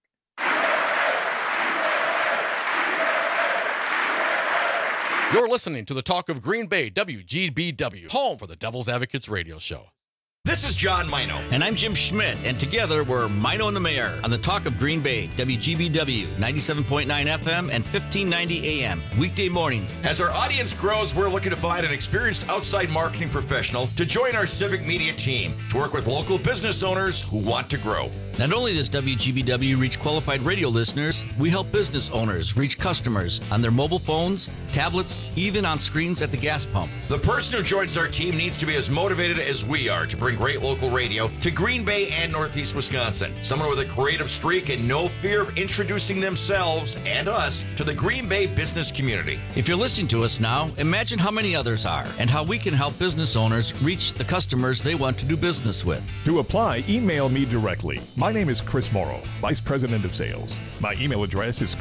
You're listening to the Talk of Green Bay, WGBW, home for the Devil's Advocates radio show. This is John Mino. And I'm Jim Schmidt, and together we're Mino and the Mayor on the Talk of Green Bay, WGBW, 97.9 FM and 1590 AM, weekday mornings. As our audience grows, we're looking to find an experienced outside marketing professional to join our civic media team to work with local business owners who want to grow. Not only does WGBW reach qualified radio listeners, we help business owners reach customers on their mobile phones, tablets, even on screens at the gas pump. The person who joins our team needs to be as motivated as we are to bring great local radio to Green Bay and Northeast Wisconsin. Someone with a creative streak and no fear of introducing themselves and us to the Green Bay business community. If you're listening to us now, imagine how many others are and how we can help business owners reach the customers they want to do business with. To apply, email me directly. My name is Chris Morrow, Vice President of Sales. My email address is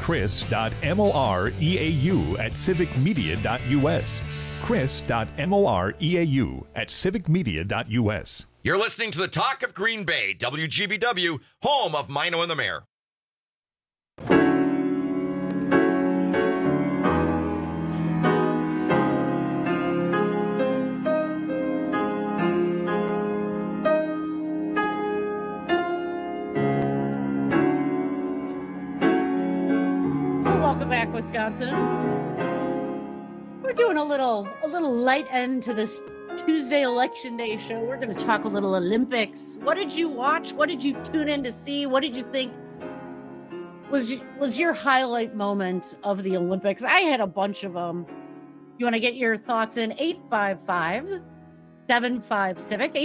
chris.moreau@civicmedia.us. chris.moreau@civicmedia.us. You're listening to the Talk of Green Bay, WGBW, home of Mino and the Mayor. Welcome back, Wisconsin. We're doing a little light end to this Tuesday Election Day show. We're going to talk a little Olympics. What did you watch? What did you tune in to see? What did you think was your highlight moment of the Olympics? I had a bunch of them. You want to get your thoughts in? 855-75-CIVIC,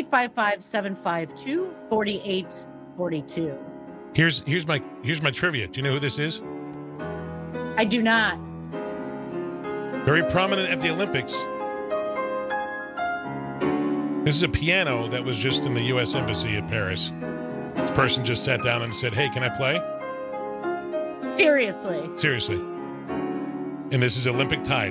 855-752-4842. Here's my trivia. Do you know who this is? I do not. Very prominent at the Olympics. This is a piano that was just in the U.S. Embassy at Paris. This person just sat down and said, "Hey, can I play?" Seriously. And this is Olympic Tide.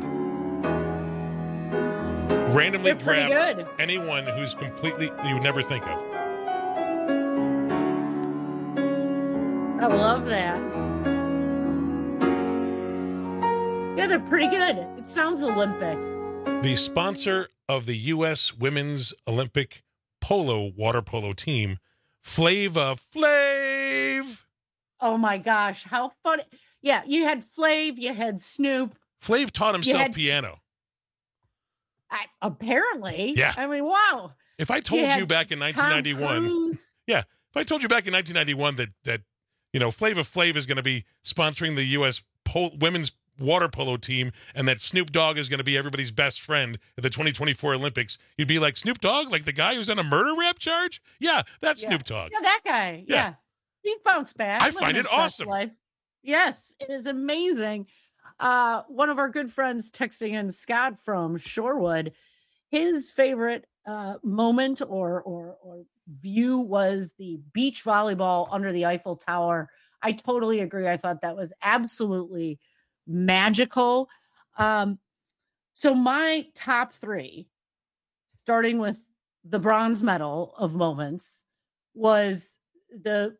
Randomly grab anyone who's completely you would never think of. I love that. Yeah, they're pretty good. It sounds Olympic. The sponsor of the U.S. Women's Olympic water polo team, Flava Flav. Oh my gosh, how funny. Yeah, you had Flav, you had Snoop. Flav taught himself piano. Apparently. Yeah. I mean, wow. If I told you back in 1991. Yeah. If I told you back in 1991 that Flava Flav is going to be sponsoring the U.S. women's water polo team and that Snoop Dogg is going to be everybody's best friend at the 2024 Olympics, you'd be like, Snoop Dogg? Like the guy who's on a murder rap charge? Yeah, that's Snoop Dogg. Yeah, that guy. Yeah. He's bounced back. I find it awesome. Yes, it is amazing. One of our good friends texting in, Scott from Shorewood, his favorite moment or view was the beach volleyball under the Eiffel Tower. I totally agree. I thought that was absolutely magical. So my top three, starting with the bronze medal of moments, was the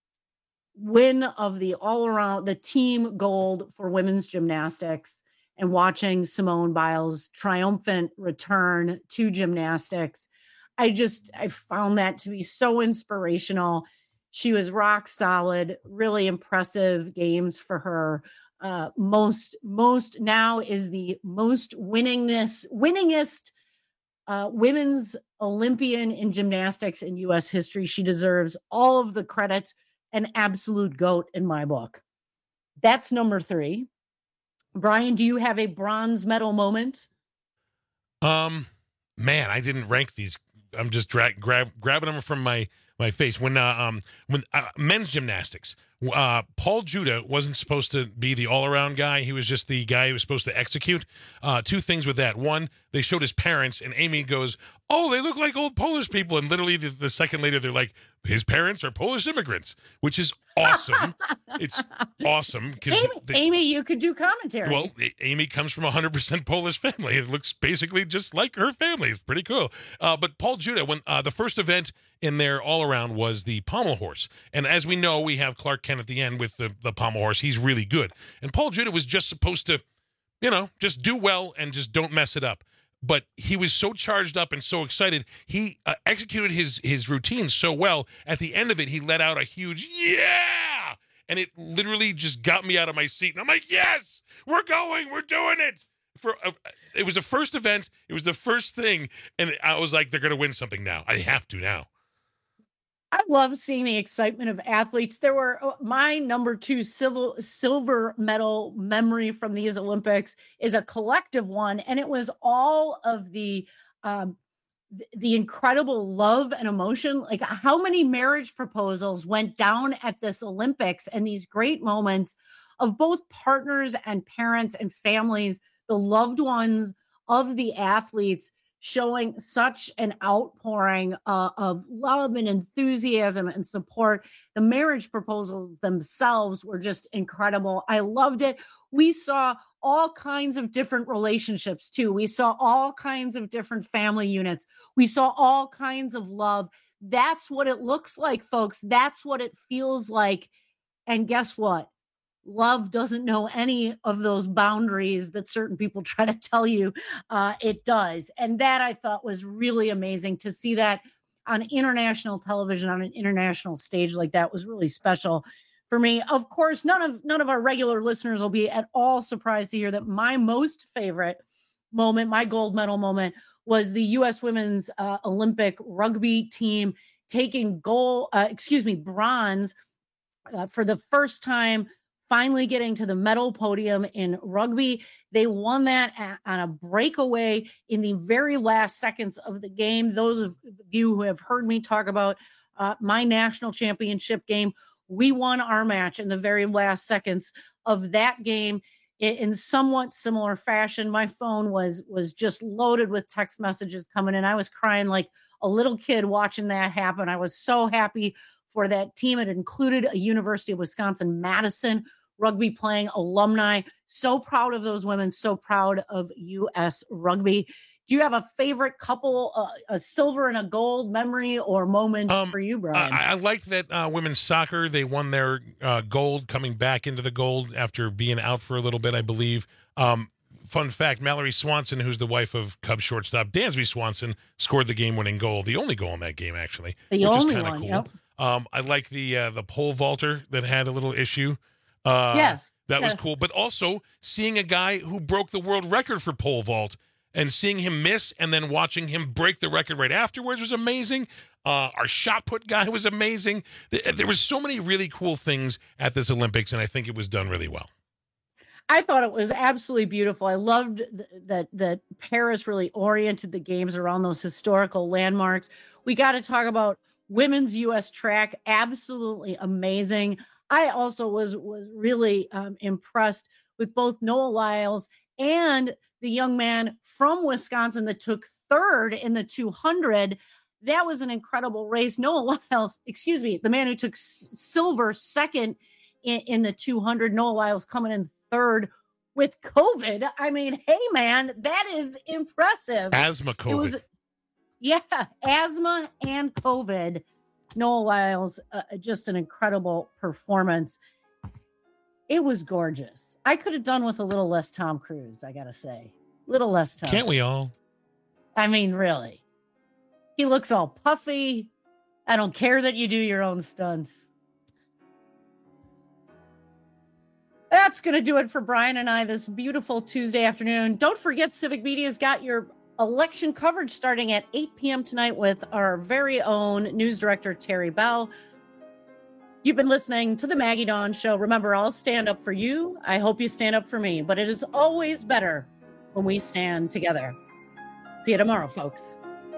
win of the all-around, the team gold for women's gymnastics, and watching Simone Biles' triumphant return to gymnastics. I found that to be so inspirational. She was rock solid, really impressive games for her. Most now is the most winningest women's Olympian in gymnastics in U.S. history. She deserves all of the credit. An absolute GOAT in my book. That's number three. Brian, do you have a bronze medal moment? Man, I didn't rank these. I'm just grabbing them from my face. When men's gymnastics, Paul Judah wasn't supposed to be the all-around guy. He was just the guy who was supposed to execute. Two things with that. One, they showed his parents, and Amy goes, "Oh, they look like old Polish people." And literally the second later, they're like, his parents are Polish immigrants, which is awesome. It's awesome. Amy, you could do commentary. Well, Amy comes from a 100% Polish family. It looks basically just like her family. It's pretty cool. But Paul Judah, when the first event in their all-around was the pommel horse. And as we know, we have Clark Kent at the end with the pommel horse. He's really good. And Paul Judah was just supposed to, just do well and just don't mess it up. but he was so charged up and so excited. He executed his routine so well. At the end of it, he let out a huge yeah, and it literally just got me out of my seat. And I'm like, yes, we're going, we're doing it. It was the first event. It was the first thing, and I was like, they're going to win something now. I have to now. I love seeing the excitement of athletes. There were my number 2 silver medal memory from these Olympics is a collective one, and it was all of the incredible love and emotion. Like how many marriage proposals went down at this Olympics, and these great moments of both partners and parents and families, the loved ones of the athletes, showing such an outpouring of love and enthusiasm and support. The marriage proposals themselves were just incredible. I loved it. We saw all kinds of different relationships too. We saw all kinds of different family units. We saw all kinds of love. That's what it looks like, folks. That's what it feels like. And guess what? Love doesn't know any of those boundaries that certain people try to tell you it does. And that I thought was really amazing to see that on international television, on an international stage like that was really special for me. Of course, none of our regular listeners will be at all surprised to hear that my most favorite moment, my gold medal moment, was the U.S. women's Olympic rugby team taking bronze for the first time, finally getting to the medal podium in rugby. They won that on a breakaway in the very last seconds of the game. Those of you who have heard me talk about my national championship game, we won our match in the very last seconds of that game in somewhat similar fashion. My phone was just loaded with text messages coming in. I was crying like a little kid watching that happen. I was so happy for that team. It included a University of Wisconsin-Madison rugby playing alumni. So proud of those women. So proud of U.S. rugby. Do you have a favorite couple, a silver and a gold memory or moment for you, Brian? I like that women's soccer, they won their gold, coming back into the gold after being out for a little bit, I believe. Fun fact, Mallory Swanson, who's the wife of Cubs shortstop Dansby Swanson, scored the game-winning goal, the only goal in that game, actually. The only one, cool. Yep. I like the pole vaulter that had a little issue. Yes. That was cool. But also seeing a guy who broke the world record for pole vault and seeing him miss and then watching him break the record right afterwards was amazing. Our shot put guy was amazing. There was so many really cool things at this Olympics, and I think it was done really well. I thought it was absolutely beautiful. I loved that Paris really oriented the games around those historical landmarks. We got to talk about women's U.S. track. Absolutely amazing. I also was really impressed with both Noah Lyles and the young man from Wisconsin that took third in the 200. That was an incredible race. Noah Lyles, the man who took silver second in the 200. Noah Lyles coming in third with COVID. I mean, hey, man, that is impressive. Asthma COVID. Asthma and COVID. Noah Lyles, just an incredible performance. It was gorgeous. I could have done with a little less Tom Cruise, I got to say. A little less Tom Can't Cruise. We all? I mean, really. He looks all puffy. I don't care that you do your own stunts. That's going to do it for Brian and I this beautiful Tuesday afternoon. Don't forget, Civic Media's got your election coverage starting at 8 p.m. tonight with our very own news director, Terry Bell. You've been listening to the Maggie Dawn Show. Remember, I'll stand up for you. I hope you stand up for me, but it is always better when we stand together. See you tomorrow, folks.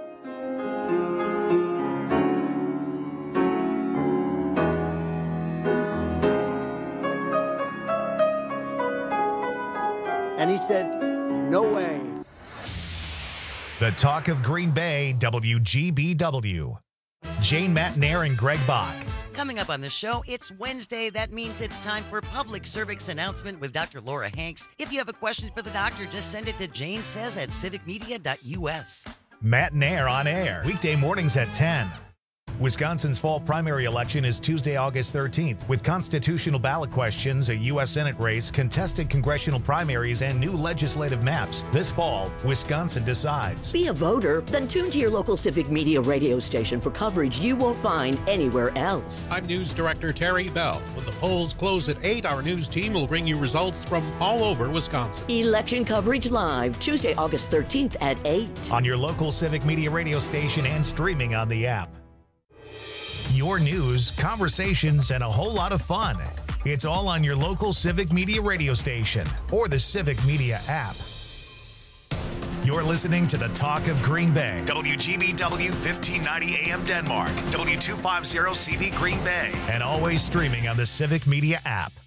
And he said, no way. The Talk of Green Bay, WGBW. Jane Matnair and Greg Bach. Coming up on the show, it's Wednesday. That means it's time for Public Service Announcement with Dr. Laura Hanks. If you have a question for the doctor, just send it to janesays@civicmedia.us. Matnair on air, weekday mornings at 10. Wisconsin's fall primary election is Tuesday, August 13th, with constitutional ballot questions, a U.S. Senate race, contested congressional primaries, and new legislative maps. This fall, Wisconsin decides. Be a voter? Then tune to your local Civic Media radio station for coverage you won't find anywhere else. I'm News Director Terry Bell. When the polls close at 8, our news team will bring you results from all over Wisconsin. Election coverage live, Tuesday, August 13th at 8. On your local Civic Media radio station and streaming on the app. Your news, conversations, and a whole lot of fun. It's all on your local Civic Media radio station or the Civic Media app. You're listening to the Talk of Green Bay. WGBW 1590 AM Denmark. W250 CV Green Bay. And always streaming on the Civic Media app.